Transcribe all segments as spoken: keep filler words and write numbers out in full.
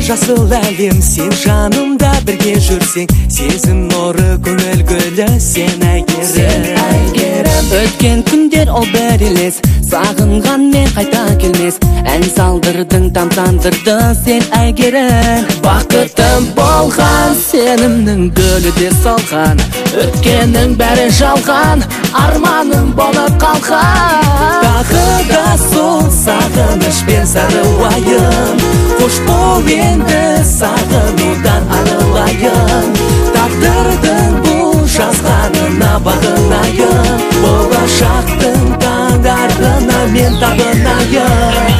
жасыл әлем, сен жанымда бірге жүрсең, сезім нұры көңіл гүлі сен әйгерім. Өткен күндер ол бір елес, сағынған мен қайта келмес. Ән салдырдың, тамсандырды сен әйгерім. Бақытым болған, сенімнің гүлі де солған. Өткеннің бәрі жалған, арманым болып қалған. Тағы да сол сағыныш пен сары уайым, қош бол енді сағынудан арылайын. Тағдырдың бұл жазғанына бағынайын, болашақтың таңдарына мен табынайын.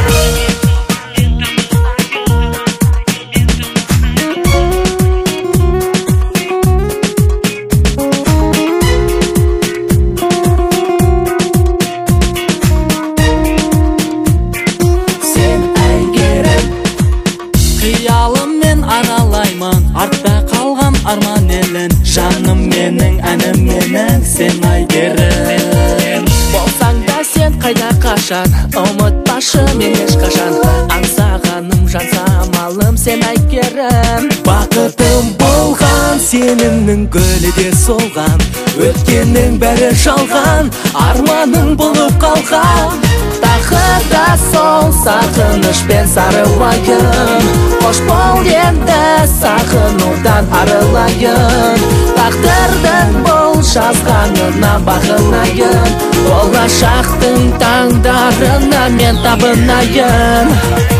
Қиялыммен аралаймын артта қалған арман елін. Жаным менің, әнім менің, сен әйгерім. Болсаң да сен қайда қашан, ұмытпашы мен ешқашан. Аңсағаным жан самалым сен әйгерім. Бақытым болған, сенімнің гүлі де солған. Өткеннің бәрі жалған, арманың болып қалған. Тағы да сол сағыныш пен сары уайым, қош бол енді сағынудан арылайын. Тағдырдың бұл жазғанына бағынайын, болашақтың таңдарына мен табынайын.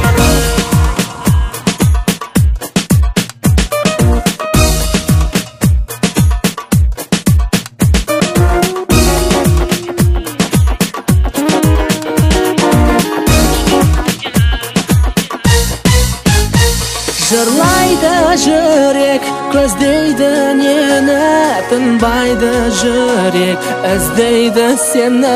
Жырлайды жүрек, көздейді нені, тынбайды жүрек, іздейді сені.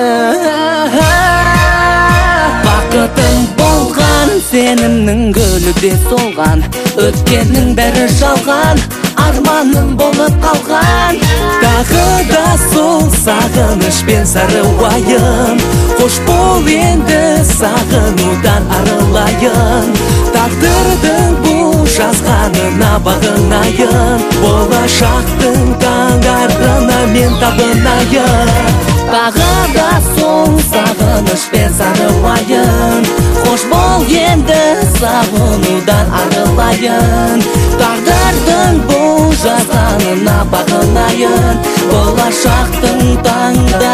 Бақытым болған, сенімнің гүлі де солған. Өткеннің бәрі жалған, арманым болып қалған. Тағы да сол сағыныш пен сары уайым, қош бол енді сағынудан арылайын. Тағдырдың бұл жазғанына бағынайын, болашақтың таңдарына мен табынайын. Тағы да сол сағыныш пен сары уайым, қош бол енді сағынудан арылайын. Тағдырдың бұл жазғанына бағынайын, болашақтың таңдарына